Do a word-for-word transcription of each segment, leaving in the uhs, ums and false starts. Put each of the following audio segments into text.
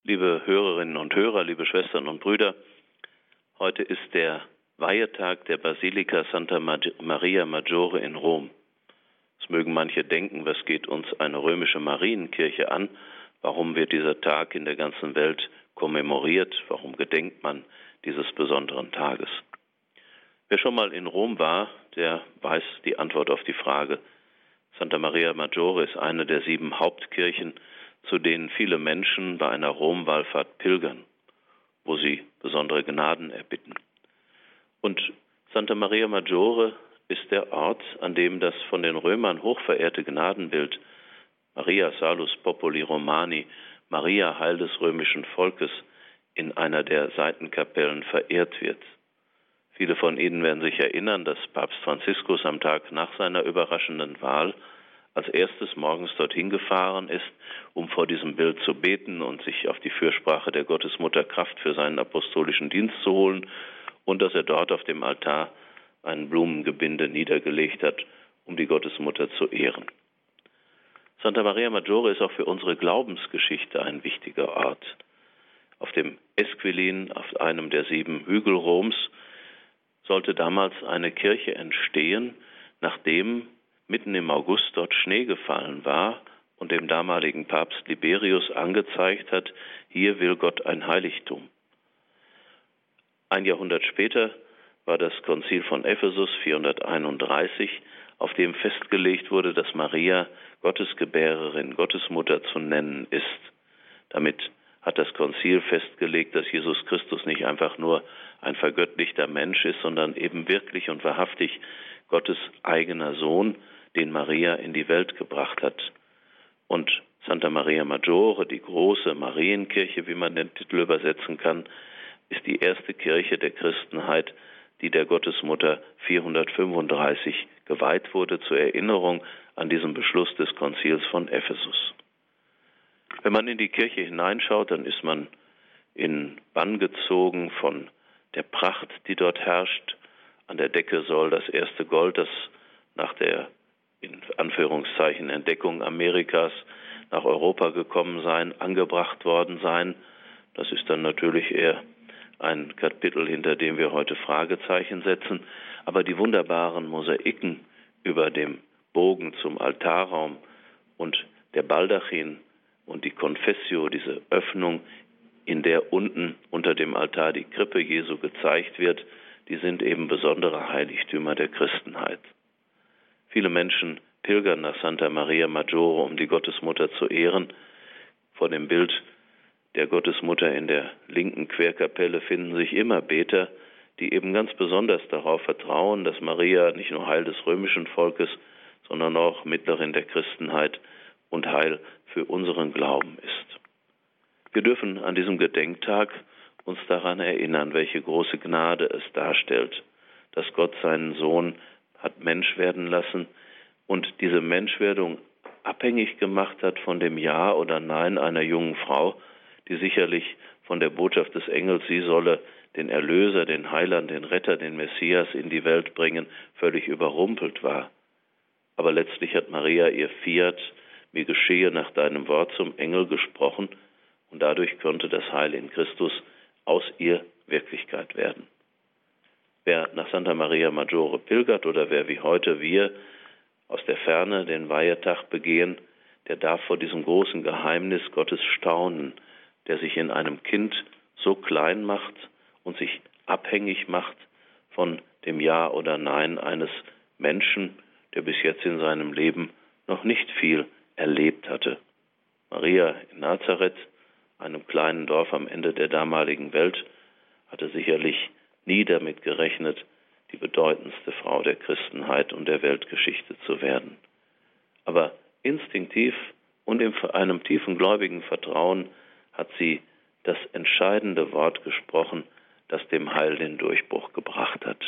Liebe Hörerinnen und Hörer, liebe Schwestern und Brüder, heute ist der Weihetag der Basilika Santa Maria Maggiore in Rom. Es mögen manche denken, was geht uns eine römische Marienkirche an? Warum wird dieser Tag in der ganzen Welt kommemoriert? Warum gedenkt man dieses besonderen Tages? Wer schon mal in Rom war, der weiß die Antwort auf die Frage. Santa Maria Maggiore ist eine der sieben Hauptkirchen, zu denen viele Menschen bei einer Romwallfahrt pilgern, wo sie besondere Gnaden erbitten. Und Santa Maria Maggiore ist der Ort, an dem das von den Römern hochverehrte Gnadenbild Maria Salus Populi Romani, Maria Heil des römischen Volkes, in einer der Seitenkapellen verehrt wird. Viele von Ihnen werden sich erinnern, dass Papst Franziskus am Tag nach seiner überraschenden Wahl als erstes morgens dorthin gefahren ist, um vor diesem Bild zu beten und sich auf die Fürsprache der Gottesmutter Kraft für seinen apostolischen Dienst zu holen und dass er dort auf dem Altar ein Blumengebinde niedergelegt hat, um die Gottesmutter zu ehren. Santa Maria Maggiore ist auch für unsere Glaubensgeschichte ein wichtiger Ort. Auf dem Esquilin, auf einem der sieben Hügel Roms, sollte damals eine Kirche entstehen, nachdem mitten im August dort Schnee gefallen war und dem damaligen Papst Liberius angezeigt hat, hier will Gott ein Heiligtum. Ein Jahrhundert später war das Konzil von Ephesus vierhunderteinunddreißig, auf dem festgelegt wurde, dass Maria Gottesgebärerin, Gottesmutter zu nennen ist. Damit hat das Konzil festgelegt, dass Jesus Christus nicht einfach nur ein vergöttlichter Mensch ist, sondern eben wirklich und wahrhaftig Gottes eigener Sohn, den Maria in die Welt gebracht hat. Und Santa Maria Maggiore, die große Marienkirche, wie man den Titel übersetzen kann, ist die erste Kirche der Christenheit, die der Gottesmutter vierhundertfünfunddreißig geweiht wurde, zur Erinnerung an diesen Beschluss des Konzils von Ephesus. Wenn man in die Kirche hineinschaut, dann ist man in Bann gezogen von der Pracht, die dort herrscht. An der Decke soll das erste Gold, das nach der in Anführungszeichen Entdeckung Amerikas nach Europa gekommen sein, angebracht worden sein. Das ist dann natürlich eher ein Kapitel, hinter dem wir heute Fragezeichen setzen. Aber die wunderbaren Mosaiken über dem Bogen zum Altarraum und der Baldachin und die Confessio, diese Öffnung, in der unten unter dem Altar die Krippe Jesu gezeigt wird, die sind eben besondere Heiligtümer der Christenheit. Viele Menschen pilgern nach Santa Maria Maggiore, um die Gottesmutter zu ehren. Vor dem Bild der Gottesmutter in der linken Querkapelle finden sich immer Beter, die eben ganz besonders darauf vertrauen, dass Maria nicht nur Heil des römischen Volkes, sondern auch Mittlerin der Christenheit und Heil für unseren Glauben ist. Wir dürfen an diesem Gedenktag uns daran erinnern, welche große Gnade es darstellt, dass Gott seinen Sohn hat Mensch werden lassen und diese Menschwerdung abhängig gemacht hat von dem Ja oder Nein einer jungen Frau, die sicherlich von der Botschaft des Engels, sie solle den Erlöser, den Heiland, den Retter, den Messias in die Welt bringen, völlig überrumpelt war. Aber letztlich hat Maria ihr Fiat, mir geschehe nach deinem Wort, zum Engel gesprochen und dadurch konnte das Heil in Christus aus ihr Wirklichkeit werden. Wer nach Santa Maria Maggiore pilgert oder wer wie heute wir aus der Ferne den Weihetag begehen, der darf vor diesem großen Geheimnis Gottes staunen, der sich in einem Kind so klein macht und sich abhängig macht von dem Ja oder Nein eines Menschen, der bis jetzt in seinem Leben noch nicht viel erlebt hatte. Maria in Nazareth, einem kleinen Dorf am Ende der damaligen Welt, hatte sicherlich nie damit gerechnet, die bedeutendste Frau der Christenheit und der Weltgeschichte zu werden. Aber instinktiv und in einem tiefen gläubigen Vertrauen hat sie das entscheidende Wort gesprochen, das dem Heil den Durchbruch gebracht hat.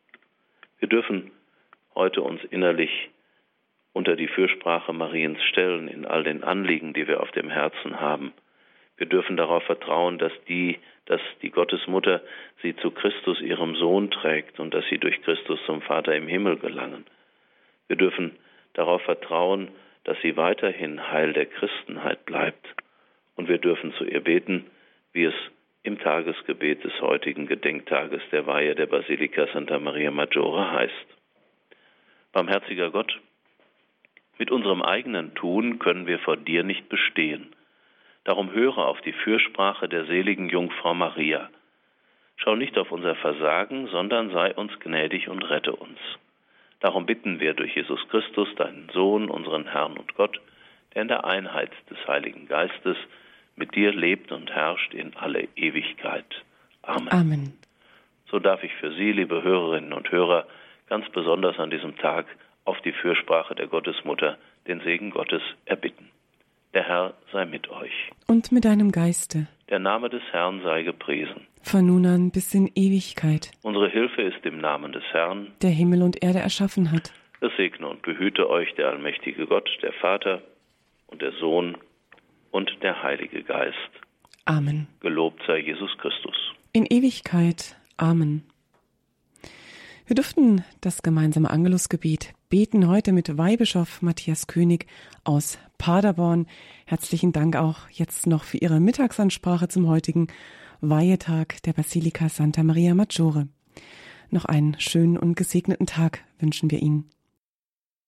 Wir dürfen heute uns innerlich unter die Fürsprache Mariens stellen in all den Anliegen, die wir auf dem Herzen haben. Wir dürfen darauf vertrauen, dass die, dass die Gottesmutter sie zu Christus, ihrem Sohn, trägt und dass sie durch Christus zum Vater im Himmel gelangen. Wir dürfen darauf vertrauen, dass sie weiterhin Heil der Christenheit bleibt und wir dürfen zu ihr beten, wie es im Tagesgebet des heutigen Gedenktages der Weihe der Basilika Santa Maria Maggiore heißt. Barmherziger Gott, mit unserem eigenen Tun können wir vor dir nicht bestehen. Darum höre auf die Fürsprache der seligen Jungfrau Maria. Schau nicht auf unser Versagen, sondern sei uns gnädig und rette uns. Darum bitten wir durch Jesus Christus, deinen Sohn, unseren Herrn und Gott, der in der Einheit des Heiligen Geistes mit dir lebt und herrscht in alle Ewigkeit. Amen. Amen. So darf ich für Sie, liebe Hörerinnen und Hörer, ganz besonders an diesem Tag auf die Fürsprache der Gottesmutter den Segen Gottes erbitten. Der Herr sei mit euch. Und mit deinem Geiste. Der Name des Herrn sei gepriesen. Von nun an bis in Ewigkeit. Unsere Hilfe ist im Namen des Herrn, der Himmel und Erde erschaffen hat. Es segne und behüte euch der allmächtige Gott, der Vater und der Sohn und der Heilige Geist. Amen. Gelobt sei Jesus Christus. In Ewigkeit. Amen. Wir durften das gemeinsame Angelusgebet beten heute mit Weihbischof Matthias König aus Paderborn. Herzlichen Dank auch jetzt noch für Ihre Mittagsansprache zum heutigen Weihetag der Basilika Santa Maria Maggiore. Noch einen schönen und gesegneten Tag wünschen wir Ihnen.